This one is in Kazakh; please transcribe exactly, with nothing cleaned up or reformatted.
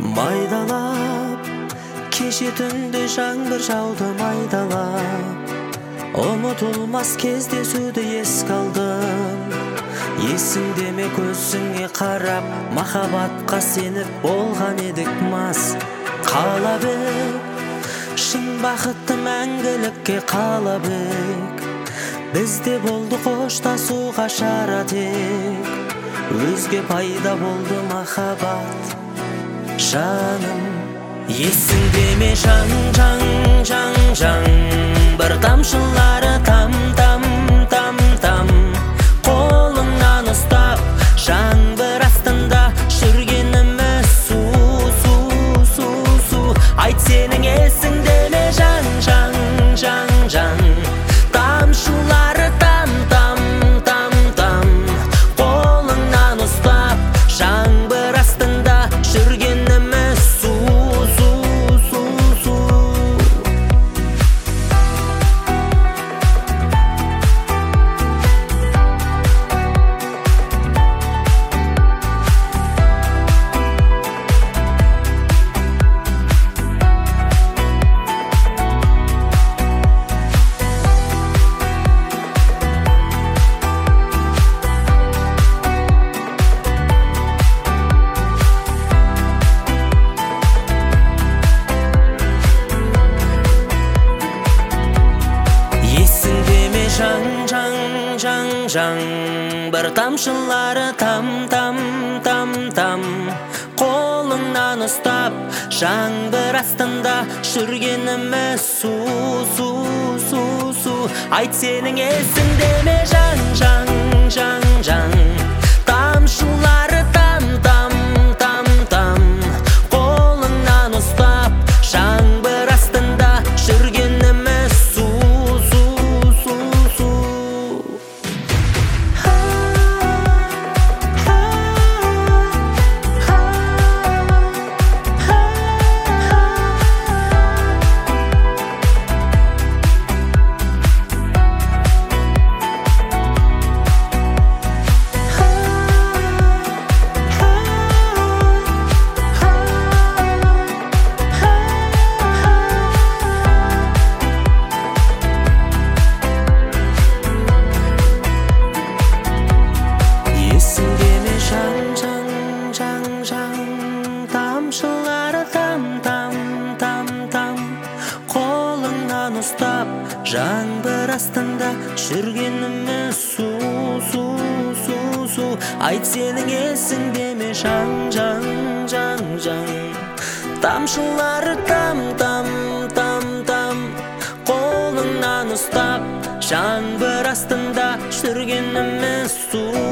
Майдалап кеше түнде жаңбыр жауды майдалап, ұмытылмас кездесуді еске алдым. Есіңде ме көзіңе қарап, махаббатқа сеніп болған едік мас. Қалап ек, шын бақытты мәңгілікке қалап ек. Бізде болды қоштасуға шара тек, өзге пайда болды махаббат. Жаным, есіңде ме жан, жан, жан, жан, бір тамшылары там, там, там, там. Қолыңнан ұстап, жаңбыр астында жүргеніміз су, су, су, су. Айт сенің есіңде ме жан, жан, жан, жан, тамшылары там, там, там, там. Қолыңнан ұстап, жаңбыр астында жүргеніміз су, су, су, су. Жаң, бір тамшылары там, там, там, там. Қолыңнан ұстап, жаңбыр астында жүргеніміз су, су, су, су. Айт сенің есіңде ме жан, жан, жан, жан, тамшылары там, там, там, там. Қолыңнан ұстап, жаңбыр астында жүргеніміз су, су, су, су. Тамшылары там, там, там, там. Қолыңнан ұстап, жаңбыр астында жүргеніміз су, су, су, су. Айт сенің есіңде ме жан, жан, жан, жан, тамшылары там, там, там, там. Қолыңнан ұстап, жаңбыр астында жүргеніміз су.